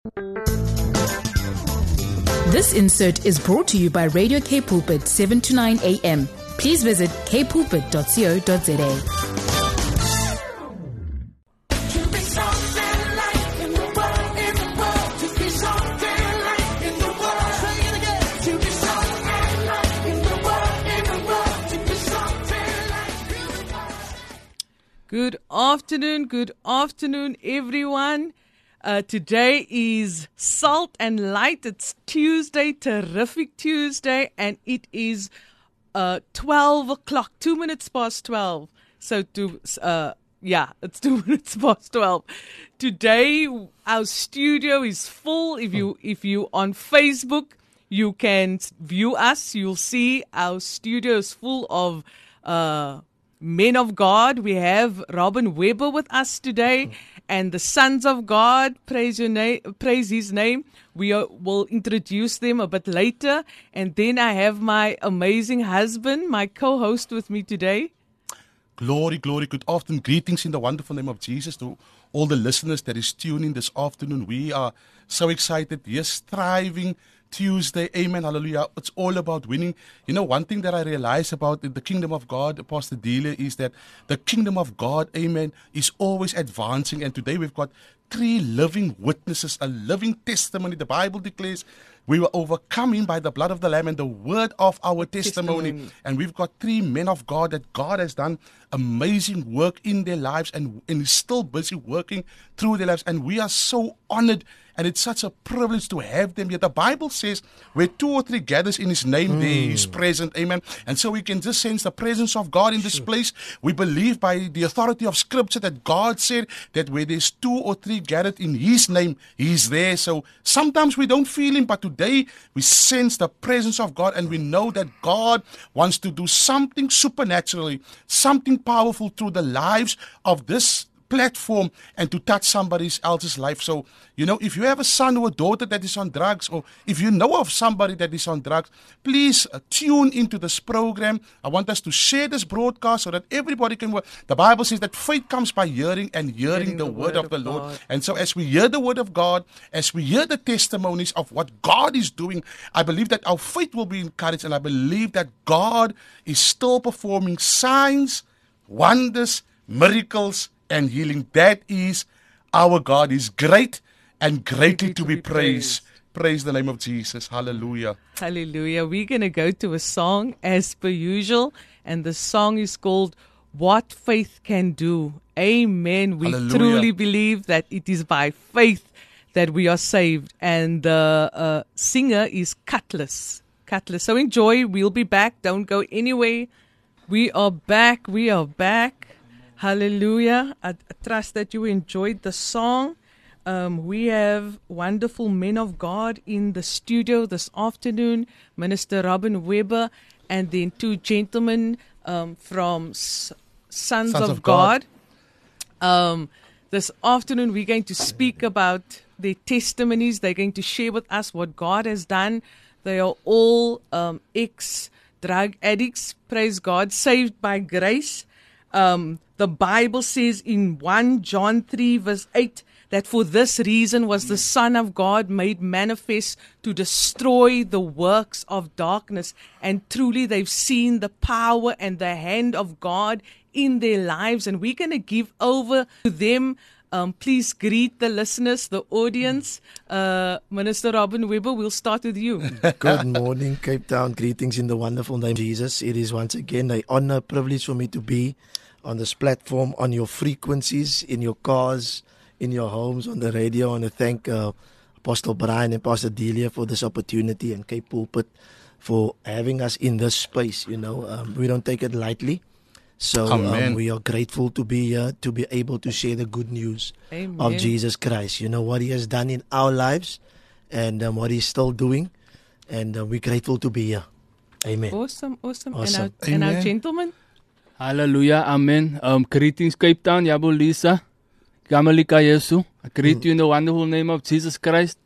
This insert is brought to you by Radio K Pulpit 7 to 9 a.m. Please visit kpulpit.co.za. Good afternoon, everyone. Today is Salt and Light. It's Tuesday, terrific Tuesday, and it is 12 o'clock, 2 minutes past 12. So it's 2 minutes past 12. Today, our studio is full. If you on Facebook, you can view us. You'll see our studio is full of men of God. We have Robin Weber with us today, and the sons of God. Praise His name. Will introduce them a bit later, and then I have my amazing husband, my co-host, with me today. Glory. Good afternoon. Greetings in the wonderful name of Jesus to all the listeners that is tuning this afternoon. We are so excited. Yes, thriving Tuesday. Amen. Hallelujah. It's all about winning. You know, one thing that I realize about the kingdom of God, Pastor Delia, is that the kingdom of God, amen, is always advancing. And today we've got 3 living witnesses, a living testimony. The Bible declares we were overcome by the blood of the Lamb and the word of our testimony. And we've got 3 men of God that God has done amazing work in their lives and is still busy working through their lives. And we are so honored. And it's such a privilege to have them here. The Bible says where 2 or 3 gathers in His name, there He is present. Amen. And so we can just sense the presence of God in this place. We believe by the authority of Scripture that God said that where there's 2 or 3 gathered in His name, He's there. So sometimes we don't feel Him, but today we sense the presence of God, and we know that God wants to do something supernaturally, something powerful through the lives of this platform and to touch somebody else's life. So, you know, if you have a son or a daughter that is on drugs, or if you know of somebody that is on drugs, please tune into this program. I want us to share this broadcast so that everybody can work. The Bible says that faith comes by hearing, and hearing the word of the Lord. God. And so as we hear the word of God, as we hear the testimonies of what God is doing, I believe that our faith will be encouraged, and I believe that God is still performing signs, wonders, miracles, and healing. That is our God. Is great and greatly to be praised. Praise the name of Jesus. Hallelujah. Hallelujah. We're going to go to a song as per usual, and the song is called What Faith Can Do. Amen. We Hallelujah. Truly believe that it is by faith that we are saved, and the singer is Cutlass. So enjoy. We'll be back. Don't go anywhere. We are back. Hallelujah. I trust that you enjoyed the song. We have wonderful men of God in the studio this afternoon, Minister Robin Weber, and then 2 gentlemen from Sons of God. This afternoon we're going to speak about their testimonies. They're going to share with us what God has done. They are all ex-drug addicts, praise God, saved by grace. The Bible says in 1 John 3 verse 8 that for this reason was the Son of God made manifest to destroy the works of darkness. And truly they've seen the power and the hand of God in their lives. And we're going to give over to them. Please greet the listeners, the audience. Minister Robin Weber, we'll start with you. Good morning, Cape Town. Greetings in the wonderful name of Jesus. It is once again an honor, privilege for me to be on this platform, on your frequencies, in your cars, in your homes, on the radio. I want to thank Apostle Brian and Pastor Delia for this opportunity, and Cape Pulpit for having us in this space. You know, we don't take it lightly. So we are grateful to be here, to be able to share the good news of Jesus Christ. You know, what He has done in our lives and what He's still doing. And we're grateful to be here. Amen. Awesome. And our gentlemen? Hallelujah, amen. Greetings, Cape Town, Yabo Lisa, Gamalika Yesu. I greet you in the wonderful name of Jesus Christ.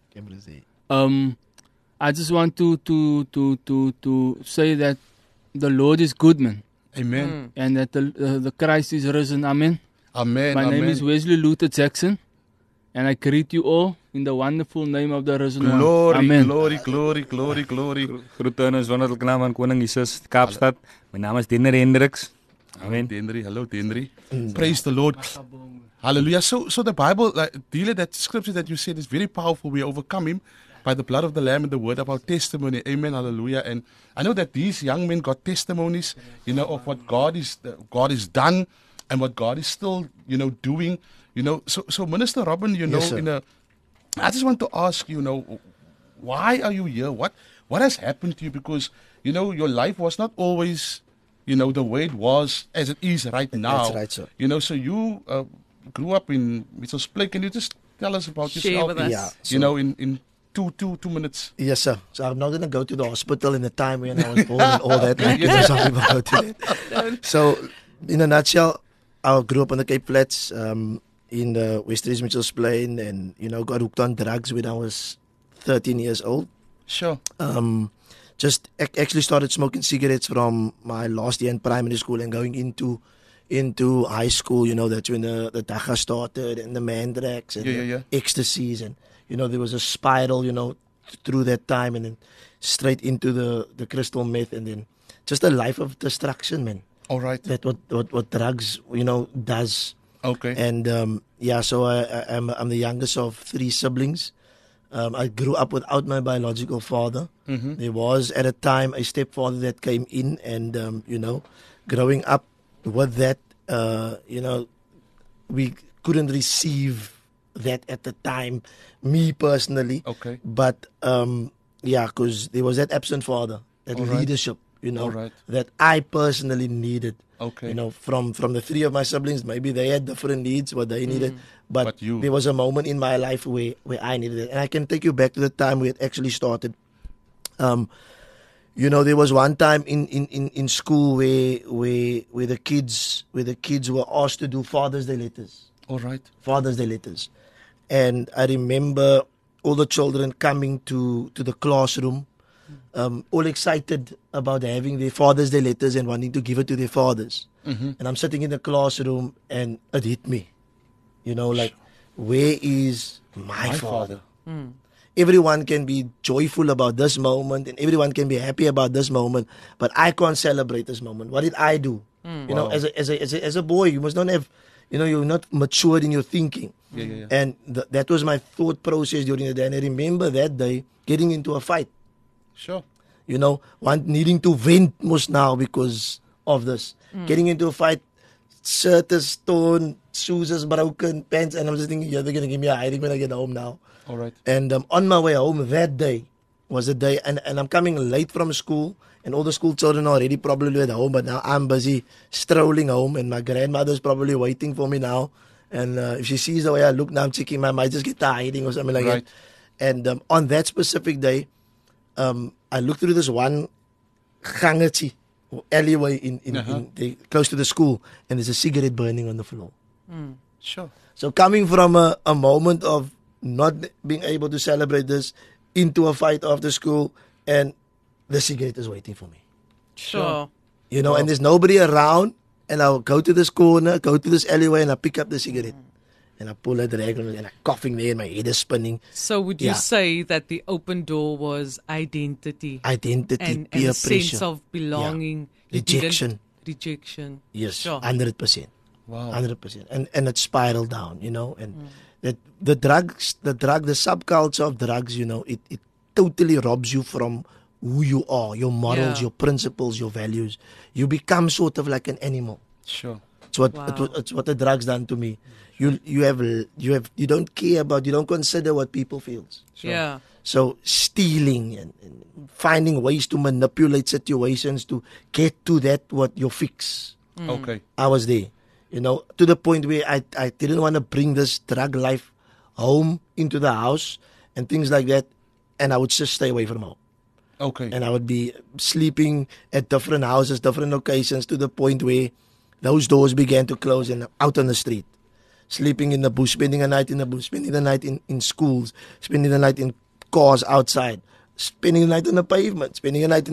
I just want to say that the Lord is good, man. Amen. And that the Christ is risen. Amen. Amen. My name is Wesley Luther Jackson. And I greet you all in the wonderful name of the risen one. Glory, Amen. glory, glory, glory, glory. Groete in ons wonderlike naam aan Koning Jesus, Kaapstad. My naam is Denner Hendricks. Amen. Denry, hello, Denry. Praise the Lord. Hallelujah. So the Bible, dealing that scripture that you said is very powerful. We overcome him by the blood of the Lamb and the word of our testimony. Amen. Hallelujah. And I know that these young men got testimonies, of what God is done and what God is still, doing. So Minister Robin, Yes, sir. I just want to ask you, why are you here? What has happened to you? Because, your life was not always, the way it was as it is right now. That's right, sir. So you grew up in Mitchell's Plain. Can you just tell us about Share yourself? with us. Yeah, so- in two minutes. Yes, sir. So I'm not going to go to the hospital in the time when I was born and all that. Like some people go to that. So, in a nutshell, I grew up on the Cape Flats, in the West East Mitchell's Plain, and got hooked on drugs when I was 13 years old. Sure. Just actually started smoking cigarettes from my last year in primary school and going into high school. That's when the dacha started and the mandrax and Yeah. the ecstasies, and there was a spiral through that time, and then straight into the crystal meth, and then just a life of destruction, man. All right. That what drugs does. Okay. And so I'm the youngest of 3 siblings. I grew up without my biological father. Mm-hmm. There was at a time a stepfather that came in, and growing up with that, we couldn't receive that at the time. Me personally, Okay. but because there was that absent father, that All right. leadership, All right. that I personally needed. Okay. From the 3 of my siblings, maybe they had different needs, what they needed. But But you- there was a moment in my life where I needed it. And I can take you back to the time we had actually started. There was one time in school where the kids were asked to do Father's Day letters. All right. Father's Day letters. And I remember all the children coming to the classroom, all excited about having their Father's Day letters and wanting to give it to their fathers. Mm-hmm. And I'm sitting in the classroom and it hit me. Where is my father? Everyone can be joyful about this moment and everyone can be happy about this moment, but I can't celebrate this moment. What did I do? Wow. As a boy, you must not have, you're not matured in your thinking. Yeah. And that was my thought process during the day. And I remember that day getting into a fight. Sure. Needing to vent most now because of this. Getting into a fight, shirt is torn, shoes is broken, pants, and I'm just thinking, they're going to give me a hiding when I get home now. All right. And on my way home that day was a day, and I'm coming late from school, and all the school children are already probably at home, but now I'm busy strolling home, and my grandmother's probably waiting for me now. And if she sees the way I look now, I'm thinking I might just get hiding or something like Right. that. And on that specific day, I looked through this one gangetjie, alleyway close to the school, and there's a cigarette burning on the floor. Sure. So coming from a moment of not being able to celebrate this into a fight after school, and the cigarette is waiting for me. Sure. And there's nobody around, and I'll go to this corner, go to this alleyway, and I pick up the cigarette. And I pull a drag and I'm coughing there, and my head is spinning. So would you Yeah. say that the open door was identity Identity, and peer a sense pressure. of belonging? You Rejection. didn't- Rejection. Yes, Sure. 100%. Wow. 100%. And it spiraled down, and that the subculture of drugs, it totally robs you from who you are, your morals, Yeah. your principles, your values. You become sort of like an animal. Sure. It's what Wow. it's what the drugs done to me. You don't care about, you don't consider what people feels. Yeah. So stealing and finding ways to manipulate situations to get to that what your fix. Okay. I was there, to the point where I didn't want to bring this drug life home into the house and things like that, and I would just stay away from home. Okay. And I would be sleeping at different houses, different locations, to the point where those doors began to close and out on the street. Sleeping in the bush, spending a night in the bush, spending the night in schools, spending the night in cars outside, spending the night on the pavement, spending the night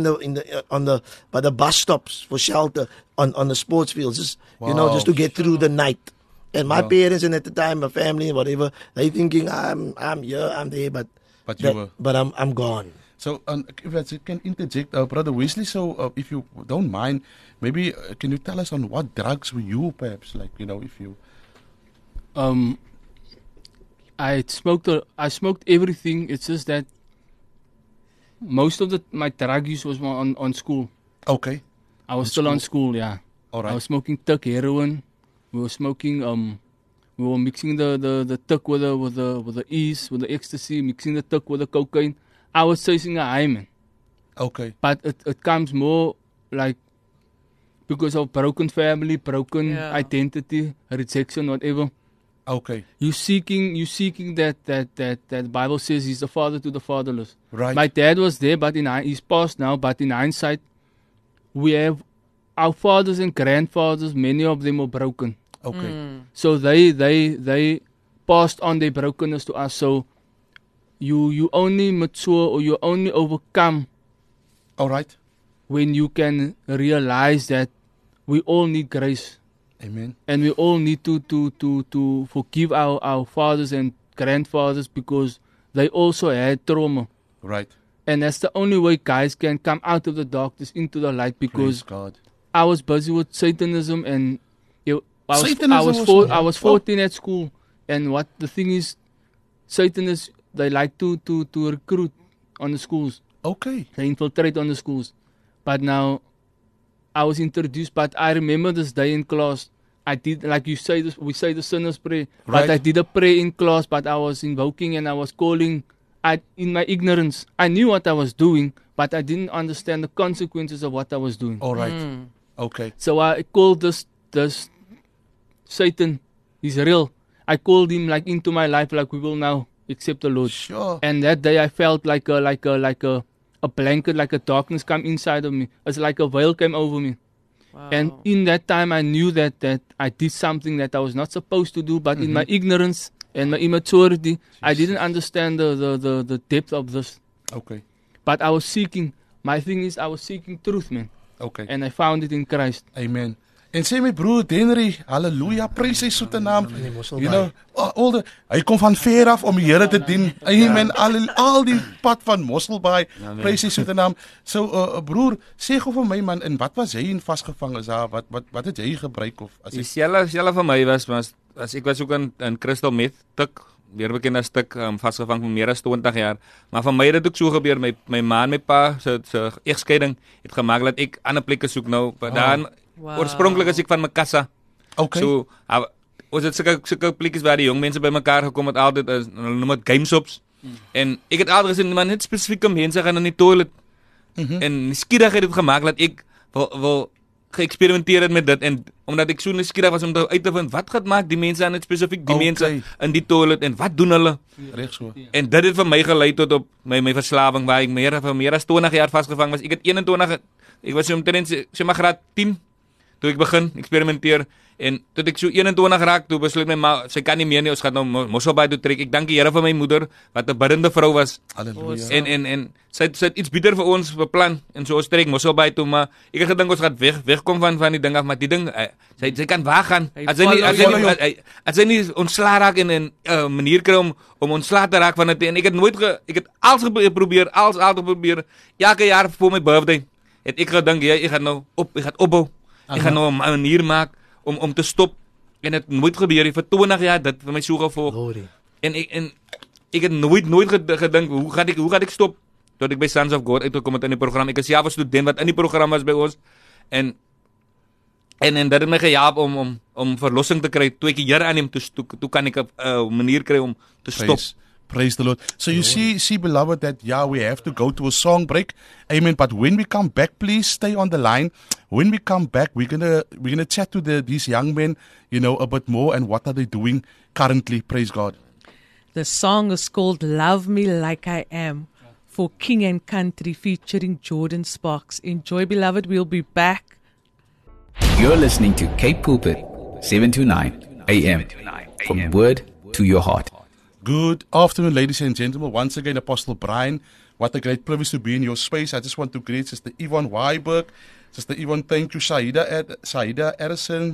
by the bus stops for shelter, on the sports fields, just Wow. just to get through the night. And my Yeah. parents, and at the time, my family, whatever, they thinking I'm here, I'm there, but I'm gone. So, if I can interject, Brother Wesley, so if you don't mind, maybe can you tell us on what drugs were you, perhaps, like, if you... I smoked everything. It's just that most of my drug use was on school. Okay. I was still on school, yeah. All right. I was smoking tuck heroin. We were smoking we were mixing the tuck with the ease, with the ecstasy, mixing the tuck with the cocaine. I was chasing a high, man. Okay. But it comes more like because of broken family, broken identity, rejection, whatever. Okay. You seeking that Bible says he's the father to the fatherless. Right. My dad was there, but he's passed now. But in hindsight, we have our fathers and grandfathers. Many of them were broken. Okay. So they passed on their brokenness to us. So you only mature or you only overcome. All right. When you can realize that we all need grace. Amen. And we all need to forgive our fathers and grandfathers because they also had trauma. Right. And that's the only way guys can come out of the darkness into the light because Praise God. I was busy with Satanism and I was 14 at school. And what the thing is, Satanists, they like to recruit on the schools. Okay. They infiltrate on the schools. But now I was introduced, but I remember this day in class. I did, like you say, we say the sinner's prayer. Right. But I did a prayer in class, but I was invoking and I was calling. In my ignorance, I knew what I was doing, but I didn't understand the consequences of what I was doing. All right. Okay. So I called this Satan. He's real. I called him like into my life, like we will now accept the Lord. Sure. And that day I felt like a blanket, like a darkness come inside of me. It's like a veil came over me. Wow. And in that time I knew that I did something that I was not supposed to do, but in my ignorance and my immaturity, I didn't understand the depth of this. Okay. But I was seeking. My thing is I was seeking truth, man. Okay. And I found it in Christ. Amen. En sê my broer Henry, hallelujah, prys sy soete naam. Hy kom van ver af om die Here te dien. Amen. Al die pad van Mosselbaai, prys sy soete naam. So broer, sê gou vir my man, en wat was jy in vasgevang is daar? Wat het jy gebruik of as Dieselfde vir my was ek was ook in crystal meth, tik, weer bekend as tik, vasgevang vir meer as 20 jaar. Maar vir my het dit ook so gebeur, my ma en my pa se egskeiding het gemaak dat ek ander plekke soek nou, dan oorspronklik is ek van Makassa. Okay. So ons het sulke plekkies waar die jong mense bymekaar gekom het altyd, hulle noem dit gameshops. En ek het altyd gesien man net spesifieke mense gaan in die toilet. En skierig het dit gemaak dat ek wil geëxperimenteer het met dit en omdat ek so nuuskierig was om uit te vind wat gaan maak die mense aan net spesifiek die mense in die toilet en wat doen hulle? Reg so. En dit het vir my gelei tot op my verslawing waar ek meer as 20 jaar vasgevang was. Ek het 21, ek was omtrent sê maar graad 10 toe ek begin experimenteer en toe ek so 21 raak, toe besluit my ma, sy kan nie meer nie, ons gaan nou Mosselbaai toe trek. Ek dank die Here vir my moeder wat 'n biddende vrou was. Halleluja. En sy het iets beter vir ons beplan en so ons trek Mosselbaai toe, maar ek het gedink ons gaan wegkom van die ding af, maar die ding sy kan waar gaan. As sy nie ontslaa raak en 'n manier kry om ontslaa te raak van dit en ek het alles geprobeer, elke jaar voor my birthday het ek gedink ek gaan opbou. Ek gaan nou 'n manier maak om te stop en dit nooit gebeur nie vir 20 jaar dit vir my so gevolg. En ek het nooit gedink hoe gaan ek stop tot ek by Sons of God uitgekom het in die program. Ek is self 'n student wat in die program was by ons en dit het my gehelp om verlossing te kry toe ek die Here aanneem toe kan ek 'n manier kry om te stop. Praise the Lord. So you see, beloved, that we have to go to a song break. Amen. But when we come back, please stay on the line. When we come back, we're gonna chat to these young men, a bit more and what are they doing currently. Praise God. The song is called Love Me Like I Am for King and Country featuring Jordan Sparks. Enjoy, beloved. We'll be back. You're listening to Cape Pulpit, 7 to 9 a.m. From word to your heart. Good afternoon, ladies and gentlemen. Once again, Apostle Brian. What a great privilege to be in your space. I just want to greet Sister Yvonne Weiberg. Sister Yvonne, thank you. Saida Edison,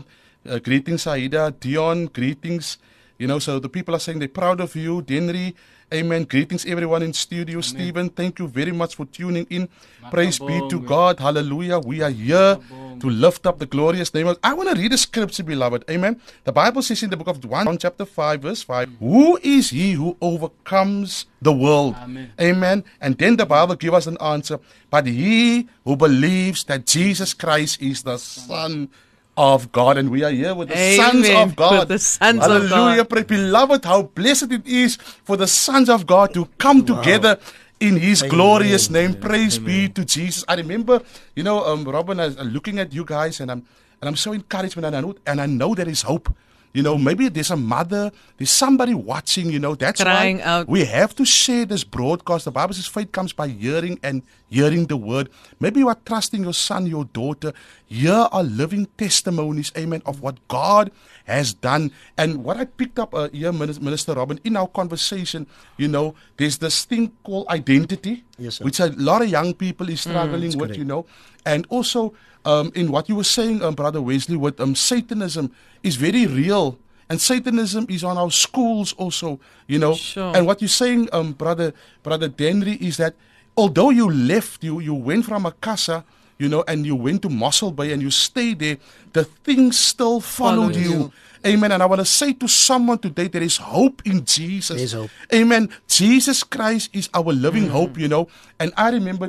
Greetings, Aida, Dion, greetings. You know, so the people are saying they're proud of you. Denry, amen. Greetings, everyone in studio. Amen. Stephen, thank you very much for tuning in. Praise be to God. Hallelujah. We are here to lift up the glorious name of... I want to read a scripture, beloved. Amen. The Bible says in the book of 1 chapter 5, verse 5, who is he who overcomes the world? Amen. Amen. And then the Bible gives us an answer. But he who believes that Jesus Christ is the Son of God, and we are here with the sons of God. With the sons Hallelujah. of God. Beloved, how blessed it is for the sons of God to come together in His glorious name. Praise be to Jesus. I remember, you know, Robin, I was looking at you guys, and I'm so encouraged when I know there is hope. You know, maybe there's a mother, there's somebody watching, you know, that's Crying why out. we have to share this broadcast. The Bible says faith comes by hearing and hearing the word. Maybe you are trusting your son, your daughter. Here are living testimonies, amen, of what God has done. And what I picked up here, Minister Robin, in our conversation, you know, there's this thing called identity, Yes, sir. which a lot of young people is struggling with, correct. you know. And also, in what you were saying, Brother Wesley, with Satanism is very real. And Satanism is on our schools also, you know. Sure. And what you're saying, Brother Denry, is that although you left, you went from Akasa, you know, and you went to Mossel Bay and you stayed there, the things still followed you. Amen. And I want to say to someone today, there is hope in Jesus. There's hope. Amen. Jesus Christ is our living hope, you know. And I remembered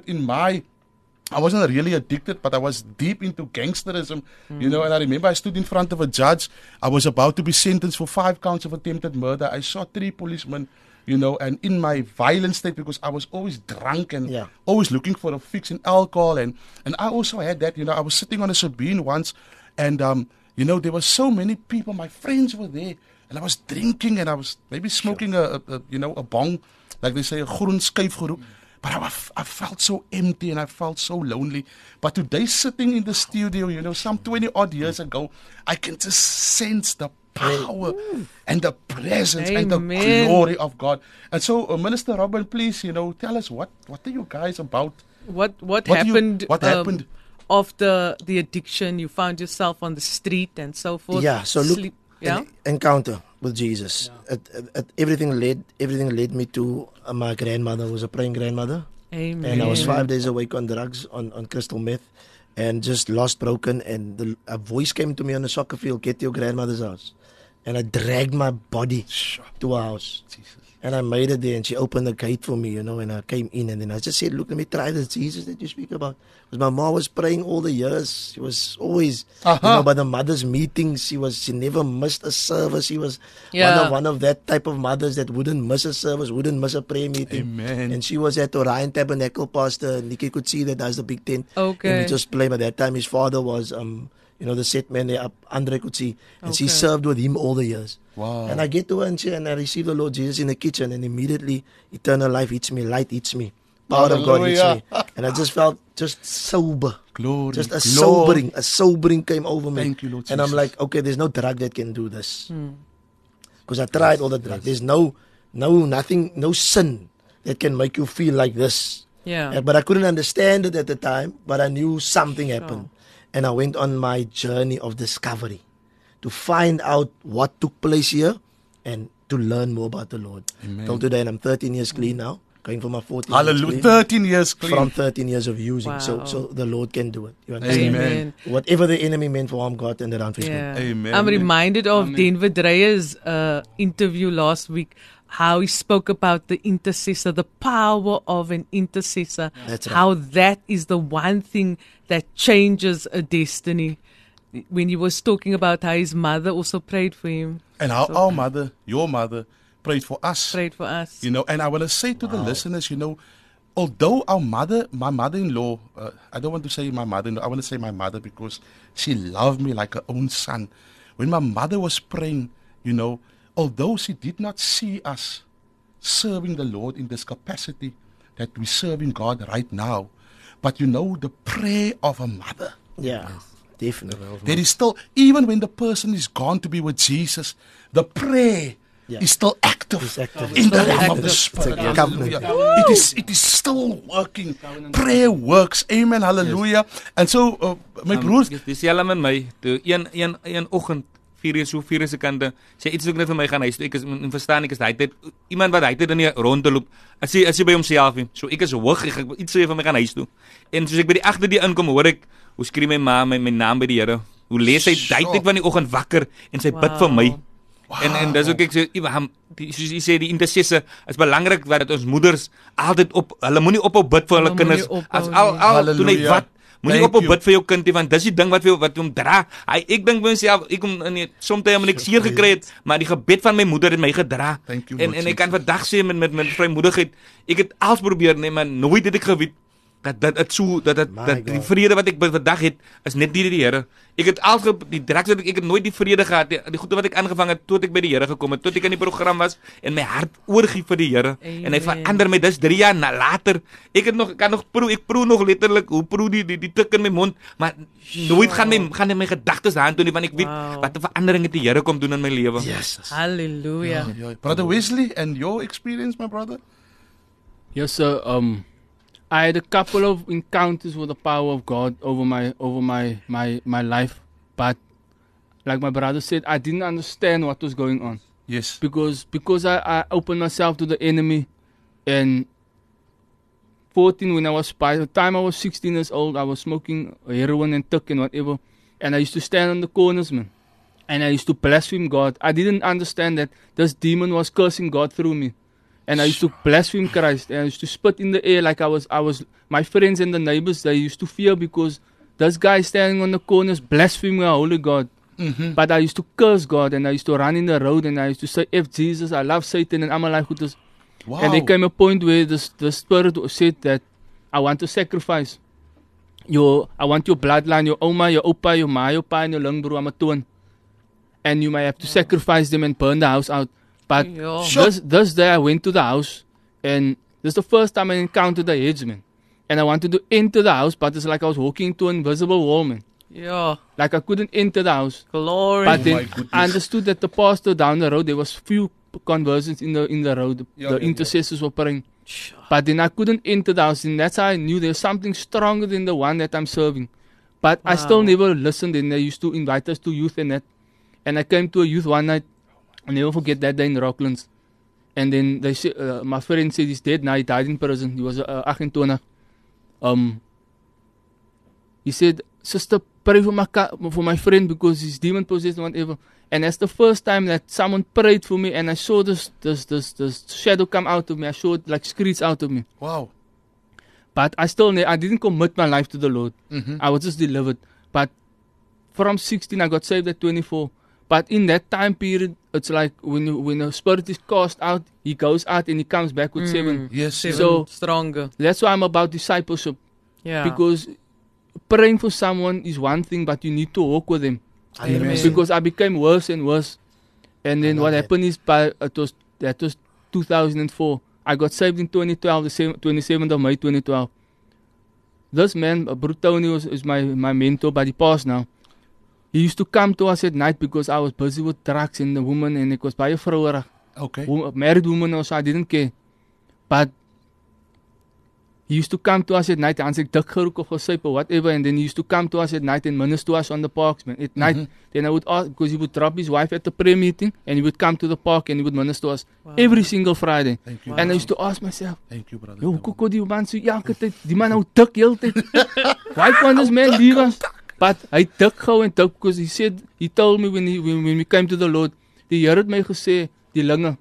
I wasn't really addicted, but I was deep into gangsterism, you know, and I remember I stood in front of a judge. I was about to be sentenced for 5 counts of attempted murder. I shot 3 policemen, you know, and in my violent state, because I was always drunk and always looking for a fix in alcohol. And I also had that, you know, I was sitting on a Sabine once, and, you know, there were so many people, my friends were there, and I was drinking, and I was maybe smoking a bong, like they say, a groen skyfgeroep. But I felt so empty and I felt so lonely. But today, sitting in the studio, you know, some 20 odd years ago, I can just sense the power and the presence and the glory of God. And so, Minister Robin, please, you know, tell us what are you guys about? What happened? What happened? After the addiction, you found yourself on the street and so forth. Yeah, so look, Yeah. an encounter with Jesus. Everything led me to my grandmother, who was a praying grandmother. Amen. And I was 5 days awake on drugs, on crystal meth, and just lost, broken. And a voice came to me on the soccer field, get to your grandmother's house. And I dragged my body to her house. Jesus. And I made it there, and she opened the gate for me, you know, and I came in, and then I just said, look, let me try this Jesus that you speak about. Because my mom was praying all the years. She was always, you know, by the mother's meetings, she never missed a service. She was one of that type of mothers that wouldn't miss a service, wouldn't miss a prayer meeting. Amen. And she was at Orion Tabernacle, Pastor Nikki could see that as the big tent. Okay. And we just played. By that time, his father was, you know, the set man there, Andre could see. And she served with him all the years. Wow. And I get to her and I receive the Lord Jesus in the kitchen, and immediately eternal life hits me, light hits me, power of God hits me. And I just felt just sober. Glory. Just a sobering came over me. Thank you, Lord and I'm Jesus. like, okay, there's no drug that can do this. Because I tried all the drugs. There's nothing, no sin that can make you feel like this. Yeah. But I couldn't understand it at the time, but I knew something happened. And I went on my journey of discovery to find out what took place here and to learn more about the Lord. Amen. Till today, and I'm 13 years clean now, going for my 14th Hallelujah. years clean. 13 years clean. From 13 years of using. Wow. So the Lord can do it. You understand? Amen. Whatever the enemy meant for harm, God turned it around for his good. Yeah. Amen. I'm reminded of Denver Dreyer's interview last week, how he spoke about the intercessor, the power of an intercessor, That's right. how that is the one thing that changes a destiny. When he was talking about how his mother also prayed for him. And how our mother, your mother, prayed for us. Prayed for us. You know, and I want to say to the listeners, you know, although my mother-in-law, I don't want to say my mother-in-law, I want to say my mother because she loved me like her own son. When my mother was praying, you know, although she did not see us serving the Lord in this capacity that we serve in God right now, but you know, the prayer of a mother. Yeah, definitely. There is still, even when the person is gone to be with Jesus, the prayer is still active It's active. in the It's realm of the active. Spirit. It's a covenant. Hallelujah. It is still working. Prayer works. Amen. Hallelujah. And so, my broers, Dis helm in my toe een oggend 4 sekonde sê iets ook net vir my gaan huis toe. Ek is verstaan ek is hy het iemand wat hy het in die rondloop. As hy by homself nie. So ek is hoog, ek iets sê vir my gaan huis toe. En soos ek by die agter die inkom, hoor ek hoe skree my ma my naam by die Here. Hoe lees hy duidelik van die oggend wakker en sy bid vir my. En dis ook ek sê soos jy sê die intercessor is belangrik dat ons moeders altyd hulle moenie ophou bid vir hulle kinders. As al doen hy wat moenie ophou bid vir jou kind nie, want dis die ding wat hom dra. Ek dink by myself, ek kom soms het ek seer gekry het, maar die gebed van my moeder het my gedra. En ek kan vandag sê met vrymoedigheid, ek het alles probeer, nee, maar nooit het ek geweet dat die vrede wat ek vandag het is net nie die Here. Ek het al die drugs wat ek het nooit die vrede gehad die goeie wat ek aangevang het tot ek by die Here gekom het, tot ek in die program was en my hart oorgee vir die Here. En hy verander my. Dis 3 jaar later. Ek proe nog letterlik hoe proe die tik in my mond, maar nooit gaan my gedagtes aan toe nie, want ek weet wat 'n verandering het die Here kom doen in my lewe. Yes. Hallelujah. Brother Wesley, and your experience, my brother? Yes, sir. I had a couple of encounters with the power of God over my life, but like my brother said, I didn't understand what was going on. Yes. Because I opened myself to the enemy, and 14 by the time I was 16 years old, I was smoking heroin and tuck and whatever, and I used to stand on the corners, man, and I used to blaspheme God. I didn't understand that this demon was cursing God through me. And I used to blaspheme Christ, and I used to spit in the air like I was. My friends and the neighbors, they used to fear because this guy standing on the corners blaspheming our holy God. Mm-hmm. But I used to curse God, and I used to run in the road, and I used to say, F Jesus, I love Satan, and I'm alive with this. Wow. And there came a point where the Spirit said that I want to sacrifice. I want your bloodline, your oma, your opa, your ma, your pa, and your lungbro, I'm a twin. And you might have to sacrifice them and burn the house out. But this day I went to the house, and this is the first time I encountered the headsman. And I wanted to enter the house, but it's like I was walking into an invisible wall, man. Yeah. Like I couldn't enter the house. Glory. But then I understood that the pastor down the road, there was few conversions in the road. The intercessors were praying. But then I couldn't enter the house, and that's how I knew there was something stronger than the one that I'm serving. But I still never listened, and they used to invite us to youth and that. And I came to a youth one night. I'll never forget that day in Rocklands. And then they said, my friend said he's dead now. He died in prison. He was 28. He said, sister, pray for my friend because he's demon possessed and whatever. And that's the first time that someone prayed for me, and I saw this shadow come out of me. I saw it like screech out of me. Wow. But I didn't commit my life to the Lord. Mm-hmm. I was just delivered. But from 16, I got saved at 24. But in that time period, it's like when a spirit is cast out, he goes out and he comes back with 7. Yes, 7 so stronger. That's why I'm about discipleship. Yeah. Because praying for someone is one thing, but you need to walk with them. Amen. Because I became worse and worse. And then what happened is that was 2004. I got saved in 2012, the 27th of May 2012. This man, Brutoni, is my mentor, but he passed now. He used to come to us at night because I was busy with drugs and the woman, and it was by a vrouwerig. Okay. Married woman also, I didn't care. But he used to come to us at night and say, dik geroek of gesuip or whatever, and then he used to come to us at night and minister to us on the parks, man. At night, then I would ask, because he would drop his wife at the prayer meeting, and he would come to the park and he would minister to us every single Friday. Thank you. And I used to ask myself, thank you, brother. yo, hoe die man so elke tyd, die man nou dik heel tyd. Why can't this man leave us? But I dik gou en dik, because he told me when we came to the Lord, die Here het my gesê, die linge.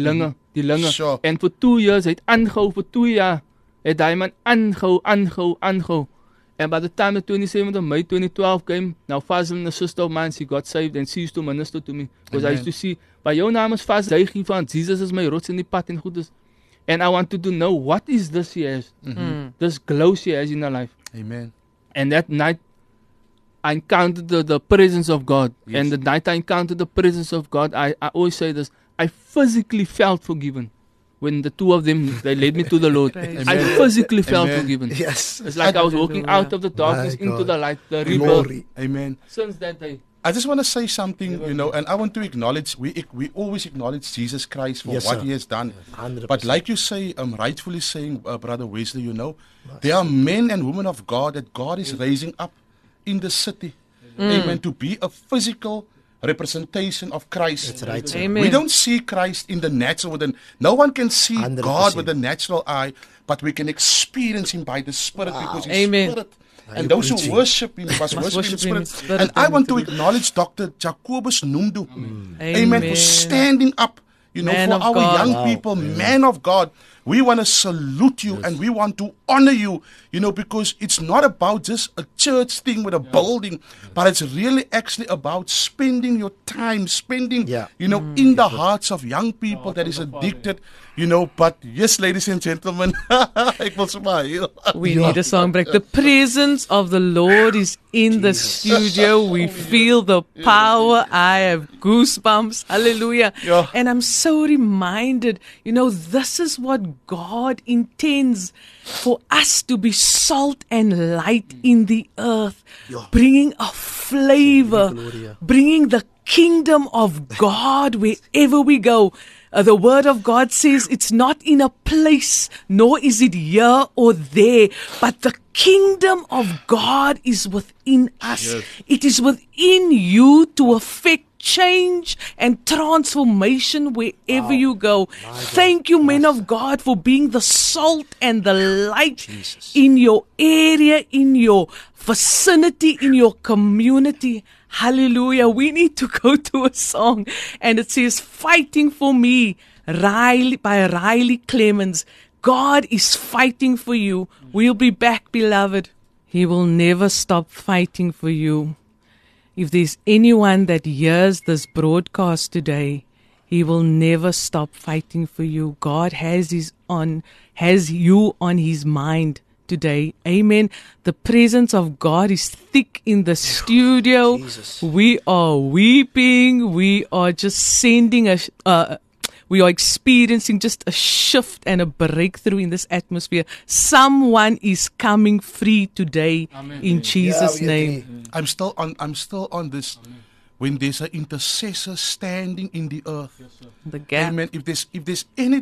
Sure. And for 2 years, hy het aangehou vir 2 jaar. Het hy man aangehou. And by the time the 27th of May 2012 came, now Fazil, a sister of mine, she got saved and she used to minister to me. Because I used to see, by jou naam is Fazil, hy gee van, Jesus is my rots in die pad en goed is. And I wanted to know, what is this she has? This glow she has in her life. Amen. And that night, I encountered the presence of God. Yes. And the night I encountered the presence of God, I always say this, I physically felt forgiven. When the two of them, they led me to the Lord. I physically felt forgiven. Yes. It's like I was walking out of the darkness into the light, the rebirth. Amen. Since that day. I just want to say something, you know, and I want to acknowledge, we always acknowledge Jesus Christ for Yes, what sir. he has done. 100%. But like you say, rightfully saying, Brother Wesley, you know, there are men and women of God that God is raising up in the city. Amen. To be a physical representation of Christ. That's right, sir. Amen. We don't see Christ in the natural. No one can see 100%. God with the natural eye, but we can experience him by the Spirit because he's Amen. Spirit. Are And you those preaching? who worship him must worship worship him him in in spirit. spirit And I and want to in truth. acknowledge Dr. Jacobus Numdu. Amen. Amen. For standing up, you know, Man for of our God. young Wow. people, man of God. We want to salute you and we want to honor you, you know, because it's not about just a church thing with a building, but it's really actually about spending your time, spending, Yeah. you know, in the hearts of young people that is addicted, you know. But yes, ladies and gentlemen, ek wil smile. We need a song break. The presence of the Lord is in the studio. We feel the power. I have goosebumps. Hallelujah. Yeah. And I'm so reminded, you know, this is what God intends for us to be salt and light in the earth, bringing a flavor, bringing the kingdom of God wherever we go. The word of God says it's not in a place, nor is it here or there, but the kingdom of God is within us. It is within you to affect change and transformation wherever you go. Thank you, men of God, for being the salt and the light in your area, in your vicinity, in your community. Hallelujah. We need to go to a song, and it says, Fighting for Me, by Riley Clemens. God is fighting for you. We'll be back, beloved. He will never stop fighting for you. If there's anyone that hears this broadcast today, he will never stop fighting for you. God has you on his mind today. Amen. The presence of God is thick in the studio. Jesus. We are weeping. We are just sending we are experiencing just a shift and a breakthrough in this atmosphere. Someone is coming free today in Jesus' we name. agree. I'm still on this. When there's an intercessor standing in the earth. The gap. Amen. If there's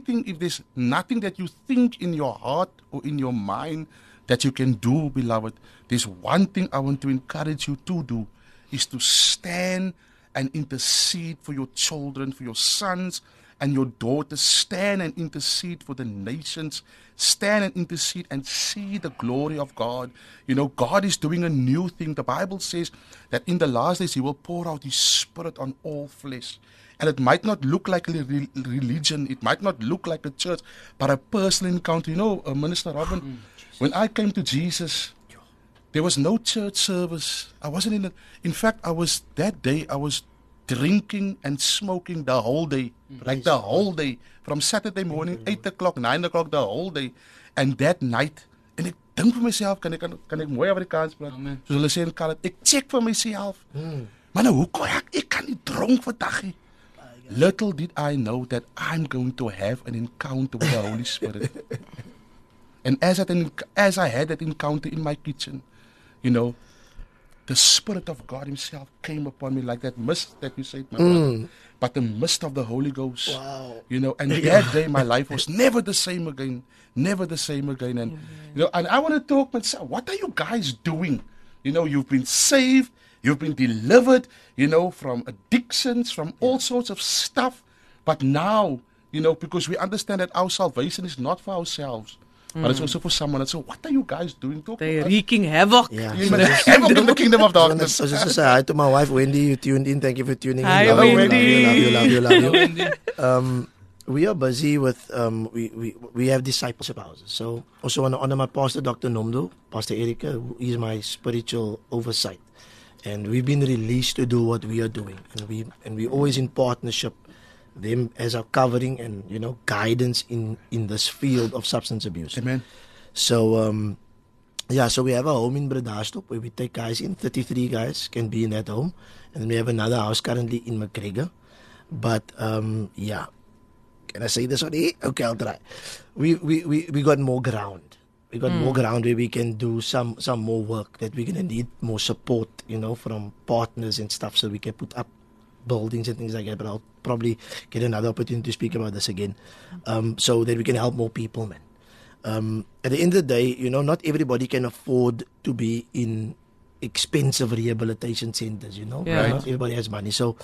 nothing that you think in your heart or in your mind that you can do, beloved, there's one thing I want to encourage you to do, is to stand and intercede for your children, for your sons and your daughters. Stand and intercede for the nations. Stand and intercede and see the glory of God. You know, God is doing a new thing. The Bible says that in the last days He will pour out His Spirit on all flesh. And it might not look like a religion. It might not look like a church, but a personal encounter. You know, Minister Robin, when I came to Jesus, there was no church service. I wasn't in fact, that day I was drinking and smoking the whole day. Like the whole day. From Saturday morning, 8 o'clock, 9 o'clock, the whole day. And that night, en ek dink vir myself, kan ek mooi Afrikaans praat? Soos hulle sê in Kalat, ek check vir myself. Maar nou, hoe kan ek kan nie dronk vandag nie. Little did I know that I'm going to have an encounter with the Holy Spirit. And as I had that encounter in my kitchen, you know, the Spirit of God Himself came upon me like that mist that you said, my brother. But the mist of the Holy Ghost. Wow. You know, and that day my life was never the same again. Never the same again. And you know, and I want to talk myself, what are you guys doing? You know, you've been saved, you've been delivered, you know, from addictions, from all sorts of stuff. But now, you know, because we understand that our salvation is not for ourselves, but it's also for someone else. So what are you guys doing? Talk They're to us. wreaking havoc. Yeah. You know, havoc in the kingdom of darkness. So just to say hi to my wife Wendy. You tuned in. Thank you for tuning in. Hi, Love you, Wendy. Love you. We are busy with we have discipleship houses. So also want to honor my pastor, Dr. Nomdo, Pastor Erika, who is my spiritual oversight, and we've been released to do what we are doing, and we always in partnership, them as our covering and guidance in this field of substance abuse. Amen. So so we have a home in Bredasdorp where we take guys in. 33 guys can be in that home, and then we have another house currently in McGregor. But can I say this on here? Okay, I'll try. We got more ground. We got more ground where we can do some more work, that we're going to need more support, from partners and stuff, so we can put up buildings and things like that. But I'll probably get another opportunity to speak about this again, so that we can help more people, man. At the end of the day, not everybody can afford to be in expensive rehabilitation centers, Yeah. right? Not everybody has money. So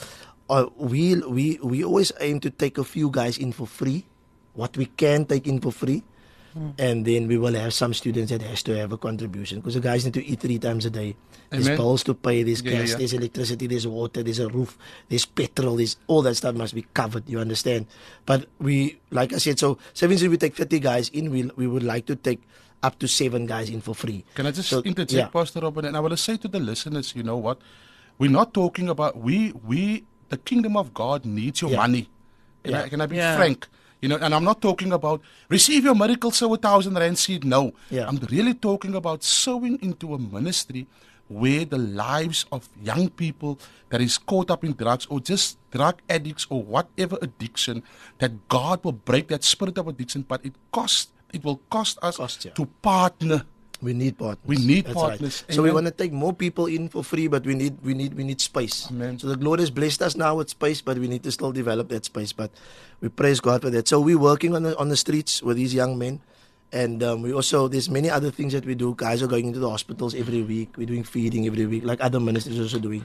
we always aim to take a few guys in for free, what we can take in for free. And then we will have some students that has to have a contribution, because the guys need to eat 3 times a day. There's Amen. bills to pay, there's Yeah, gas, yeah. there's electricity, there's water, there's a roof, there's petrol, there's all that stuff must be covered, you understand? But we, like I said, so since we take 30 guys in, we would like to take up to 7 guys in for free. Can I just So, interject, yeah. Pastor Robin? And I want to say to the listeners, you know what? We're not talking about, the kingdom of God needs your Yeah. money. Yeah. Can I be Yeah. frank? And I'm not talking about receive your miracle, sow 1,000 rand seed. No. Yeah. I'm really talking about sowing into a ministry where the lives of young people that is caught up in drugs or just drug addicts or whatever addiction, that God will break that spirit of addiction, but it will cost us Cost, yeah. to partner. We need partners. We need That's partners. Right. So we Amen. want to take more people in for free, but we need space. Amen. So the Lord has blessed us now with space, but we need to still develop that space. But we praise God for that. So we're working on the streets with these young men, and we also, there's many other things that we do. Guys are going into the hospitals every week. We're doing feeding every week, like other ministries are also doing.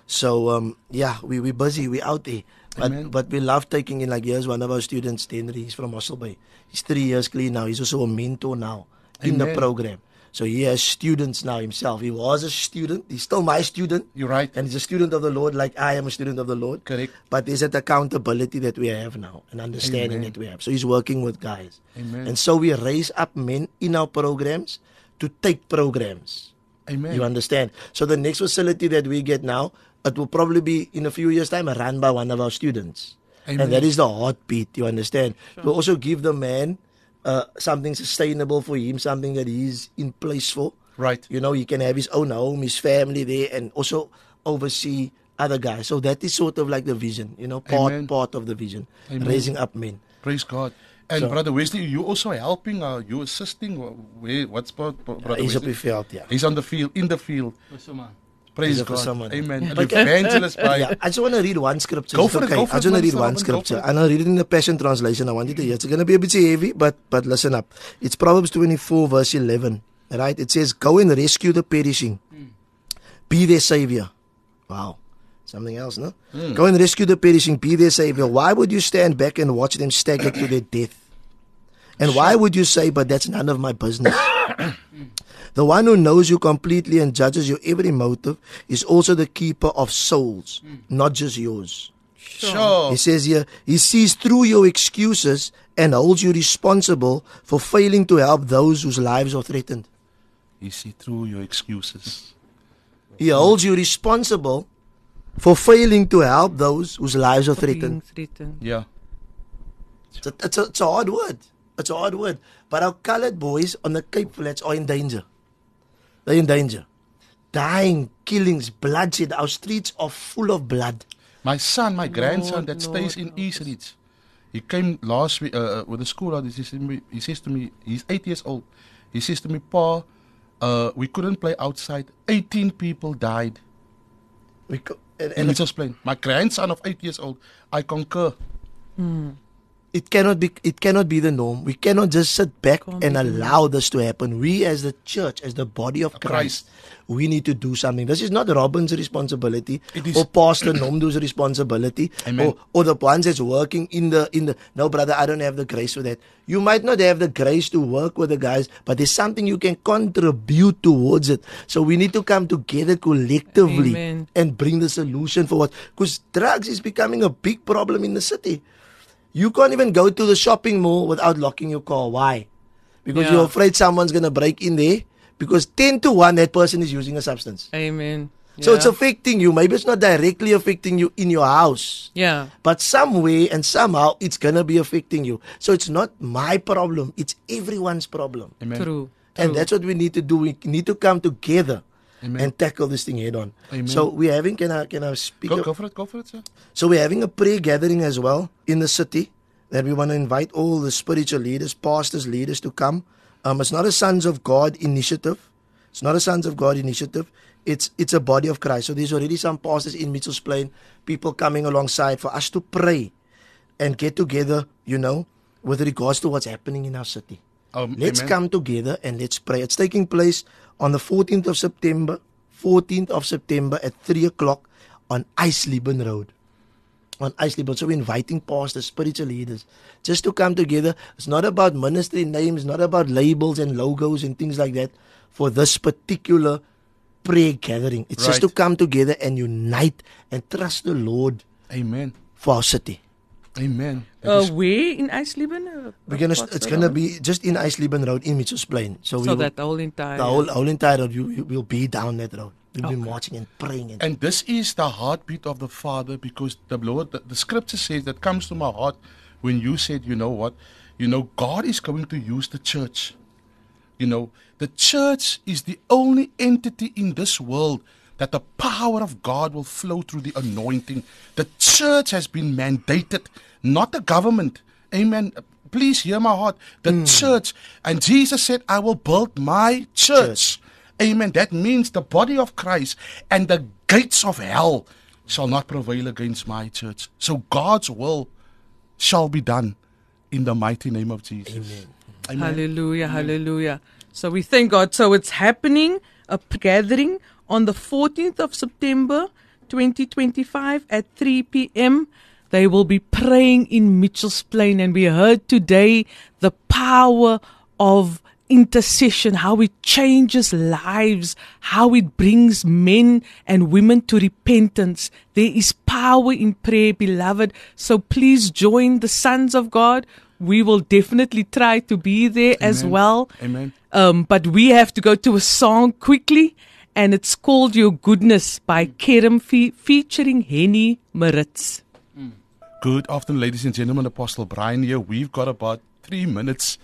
So we're busy. We're out there. Amen. But we love taking in, like, here's one of our students, Henry. He's from Mossel Bay. He's 3 years clean now. He's also a mentor now in the Amen. program. So he has students now himself. He was a student. He's still my student. You're right. And he's a student of the Lord, like I am a student of the Lord. Correct. But there's that accountability that we have now, and understanding Amen. that we have. So he's working with guys. Amen. And so we raise up men in our programs to take programs. Amen. You understand? So the next facility that we get now, it will probably be in a few years' time run by one of our students. Amen. And that is the heartbeat, you understand? We'll also give the man something sustainable for him, something that he's in place for. Right. He can have his own home, his family there, and also oversee other guys. So that is sort of like the vision, Amen. part of the vision, Amen. raising up men. Praise God. And So- Brother Wesley, you also helping, you assisting? What's Brother He's up Wesley? in field, yeah. He's on the field, in the field. Praise He's up for God. someone. Amen. An But- evangelist by. Yeah, I just want to read one scripture. Go Is for it, okay? go for I it, just want to Minister read one Robin, go for scripture. it. And I'll read it in the Passion Translation. I want you to hear. It's going to be a bit heavy, but listen up. It's Proverbs 24, verse 11. Right? It says, "Go and rescue the perishing. Be their savior." Wow. Something else, no? Go and rescue the perishing. Be their savior. Why would you stand back and watch them stagger to their death? And why would you say, "But that's none of my business"? The one who knows you completely and judges your every motive is also the keeper of souls, not just yours. Sure. He says here, he sees through your excuses and holds you responsible for failing to help those whose lives are threatened. You see through your excuses. He holds you responsible for failing to help those whose lives are Being threatened. threatened. Yeah. It's a hard word. It's a hard word. But our colored boys on the Cape Flats are in danger. They're in danger. Dying, killings, bloodshed. Our streets are full of blood. My son, my grandson that Lord, stays in East Ridge, he came last week with the school. He says to me, he's 8 years old. He says to me, "Pa, we couldn't play outside. 18 people died." And And let's explain. My grandson of 8 years old, I concur. it cannot be the norm. We cannot just sit back Can't and be the allow this to happen. We as the church, as the body of Christ, we need to do something. This is not Robin's responsibility It is- or Pastor Nomdu's responsibility Amen. or the ones that's working in the no, brother, I don't have the grace for that. You might not have the grace to work with the guys, but there's something you can contribute towards it. So we need to come together collectively Amen. and bring the solution for what, because drugs is becoming a big problem in the city. You can't even go to the shopping mall without locking your car. Why? Because Yeah. you're afraid someone's going to break in there. Because 10 to 1, that person is using a substance. Amen. So it's Yeah. affecting you. Maybe it's not directly affecting you in your house. Yeah. But some way and somehow it's going to be affecting you. So it's not my problem. It's everyone's problem. Amen. True. And that's what we need to do. We need to come together Amen. and tackle this thing head on. Amen. So we're having, can I speak? Go for it, sir. So we're having a prayer gathering as well in the city that we want to invite all the spiritual leaders, pastors, leaders to come. It's not a Sons of God initiative. It's not a Sons of God initiative. It's a body of Christ. So there's already some pastors in Mitchell's Plain, people coming alongside for us to pray and get together, with regards to what's happening in our city. Let's come together and let's pray. It's taking place on the 14th of September at 3 o'clock on Eisleben Road. On Eisleben. So we're inviting pastors, spiritual leaders, just to come together. It's not about ministry names, not about labels and logos and things like that for this particular prayer gathering. It's just to come together and unite and trust the Lord. Amen. For our city. Amen. Where in Eisleben? It's gonna be just in Eisleben Road in Mitchell's Plain. So that the whole entire road will be down that road. We'll be marching and praying. And this is the heartbeat of the Father, because the Lord, the scripture says, that comes to my heart when you said, God is going to use the church. The church is the only entity in this world that the power of God will flow through the anointing. The church has been mandated, not the government. Amen. Please hear my heart. The church. And Jesus said, I will build my church. Amen. That means the body of Christ, and the gates of hell shall not prevail against my church. So God's will shall be done in the mighty name of Jesus. Amen. Amen. Hallelujah, hallelujah. So we thank God. So it's happening, a gathering on the 14th of September 2025 at 3 p.m. They will be praying in Mitchell's Plain, and we heard today the power of intercession, how it changes lives, how it brings men and women to repentance. There is power in prayer, beloved. So please join the sons of God. We will definitely try to be there as well. Amen. But we have to go to a song quickly, and it's called Your Goodness by Kerem featuring Henny Maritz. Good afternoon, ladies and gentlemen. Apostle Brian here. We've got about 3 minutes.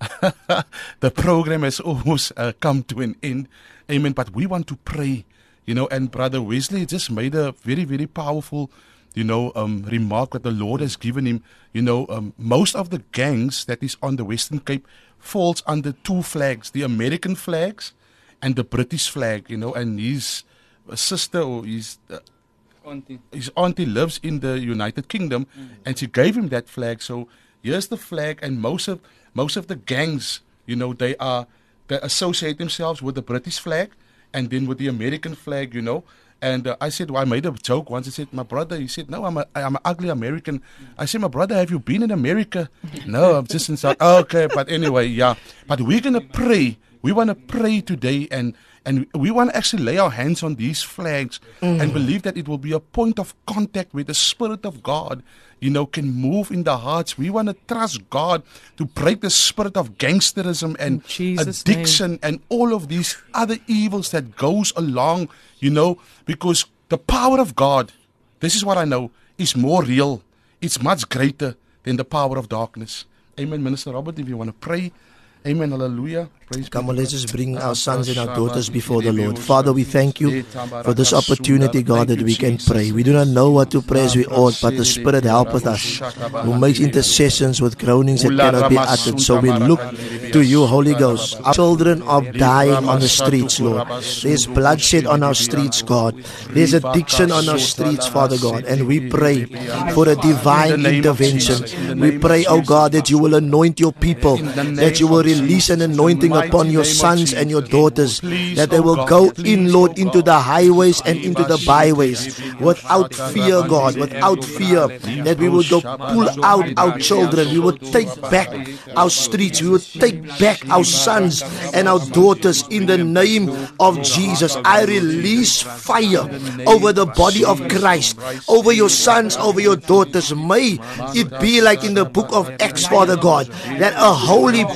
The program has almost come to an end. Amen. But we want to pray, and Brother Wesley just made a very, very powerful, remark that the Lord has given him. Most of the gangs that is on the Western Cape falls under 2 flags, the American flags and the British flag, and his sister or his auntie lives in the United Kingdom, and she gave him that flag. So here's the flag, and most of the gangs, they associate themselves with the British flag and then with the American flag, And I said, I made a joke once. I said, my brother, he said, no, I'm an ugly American. I said, my brother, have you been in America? No, I'm just in South. Okay, but anyway, yeah. But we're going to pray. We want to pray today, and we want to actually lay our hands on these flags and believe that it will be a point of contact where the Spirit of God, can move in the hearts. We want to trust God to break the spirit of gangsterism and addiction and all of these other evils that goes along, because the power of God, this is what I know, is more real. It's much greater than the power of darkness. Amen. Minister Robert, if you want to pray. Amen. Hallelujah. Come on, let's just bring our sons and our daughters before the Lord. Father, we thank you for this opportunity, God, that we can pray. We do not know what to pray as we ought, but the Spirit helpeth us, who makes intercessions with groanings that cannot be uttered. So we look to you, Holy Ghost. Our children are dying on the streets, Lord. There's bloodshed on our streets, God. There's addiction on our streets, Father God. And we pray for a divine intervention. We pray, oh God, that you will anoint your people, that you will release an anointing upon your sons and your daughters, that they will go in, Lord, into the highways and into the byways without fear, God, without fear, that we will go pull out our children, we will take back our streets, we will take back our sons and our daughters in the name of Jesus. I release fire over the body of Christ, over your sons, over your daughters. May it be like in the book of Acts, Father God, that a holy boldness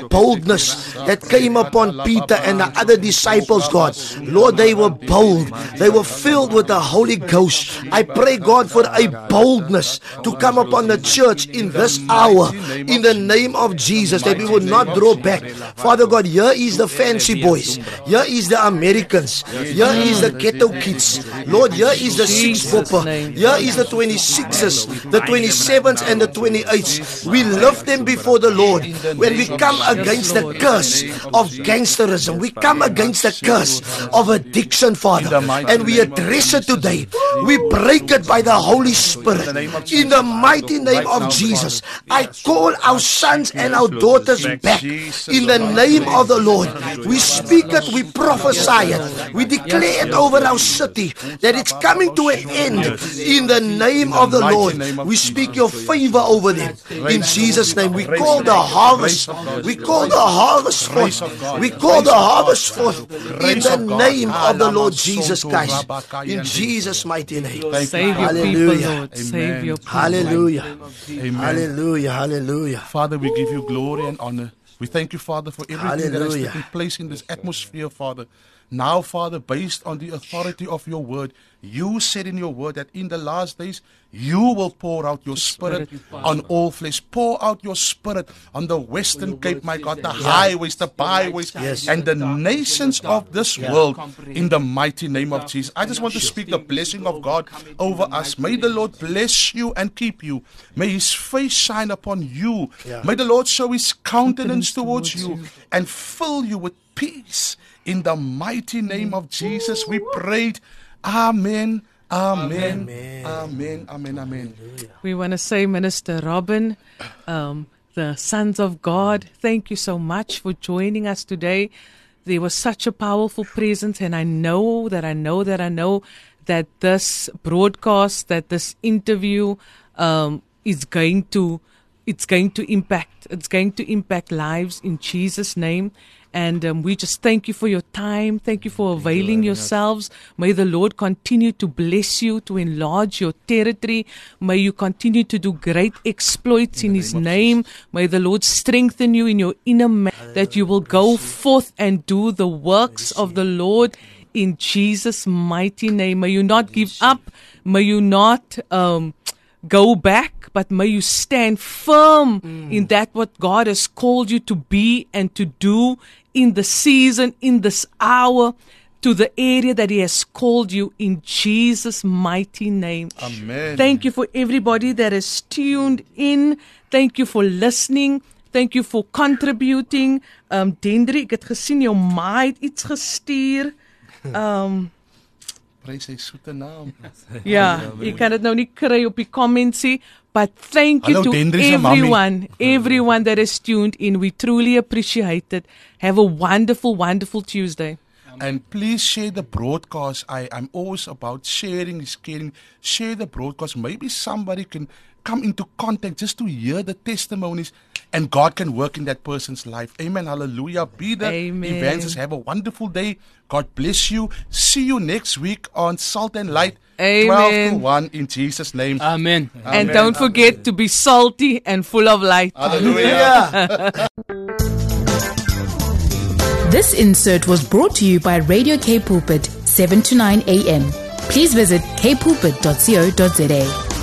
boldness that came upon Peter and the other disciples, God. Lord, they were bold. They were filled with the Holy Ghost. I pray, God, for a boldness to come upon the church in this hour, in the name of Jesus, that we would not draw back. Father God, here is the fancy boys. Here is the Americans. Here is the ghetto kids. Lord, here is the six popper. Here is the 26s, the 27s, and the 28s. We lift them before the Lord. When we come against the curse of gangsterism, we come against the curse of addiction, Father, and we address it today. We break it by the Holy Spirit. In the mighty name of Jesus, I call our sons and our daughters back. In the name of the Lord, we speak it, we prophesy it, we declare it over our city that it's coming to an end. In the name of the Lord, we speak your favor over them. In Jesus' name, we call the harvest. We call the harvest forth. We call the harvest forth in the name of the Lord Jesus Christ. In Jesus' mighty name. Save your people, Lord. Save your people. Hallelujah. Amen. Hallelujah. Hallelujah. Father, we give you glory and honor. We thank you, Father, for everything that has Hallelujah. taken place in this atmosphere, Father. Now, Father, based on the authority of your word, you said in your word that in the last days, you will pour out your spirit on all flesh. Pour out your spirit on the Western Cape, my God, the highways, the byways, and the nations of this world in the mighty name of Jesus. I just want to speak the blessing of God over us. May the Lord bless you and keep you. May his face shine upon you. May the Lord show his countenance towards you and fill you with peace. In the mighty name of Jesus, we prayed. Amen. Amen. Amen. Amen. Amen. We want to say, Minister Robin, the sons of God, thank you so much for joining us today. There was such a powerful presence, and I know that this broadcast, that this interview is going to impact lives in Jesus' name. And we just thank you for your time. Thank you for availing yourselves. May the Lord continue to bless you, to enlarge your territory. May you continue to do great exploits in his name. May the Lord strengthen you in your inner man, that you will go forth and do the works of the Lord in Jesus' mighty name. May you not give up. May you not go back, but may you stand firm in that what God has called you to be and to do in the season, in this hour, to the area that he has called you in Jesus' mighty name. Amen. Thank you for everybody that is tuned in. Thank you for listening. Thank you for contributing. Dendri, ek het gesien jou ma het iets gestuur. Prys sy soete naam. Ja, ek kan dit nou nie kry op die commentsie, but thank you Hallo, to Dendri se mammie. everyone that is tuned in. We truly appreciate it. Have a wonderful, wonderful Tuesday. And please share the broadcast. I'm always about sharing is caring. Share the broadcast. Maybe somebody can come into contact just to hear the testimonies, and God can work in that person's life. Amen. Hallelujah. Be the Amen. evangelist. Have a wonderful day. God bless you. See you next week on Salt and Light. Amen. 12 to 1 in Jesus' name. Amen. And don't forget to be salty and full of light. Hallelujah. This insert was brought to you by Radio K Pulpit, 7 to 9 a.m. Please visit kpulpit.co.za.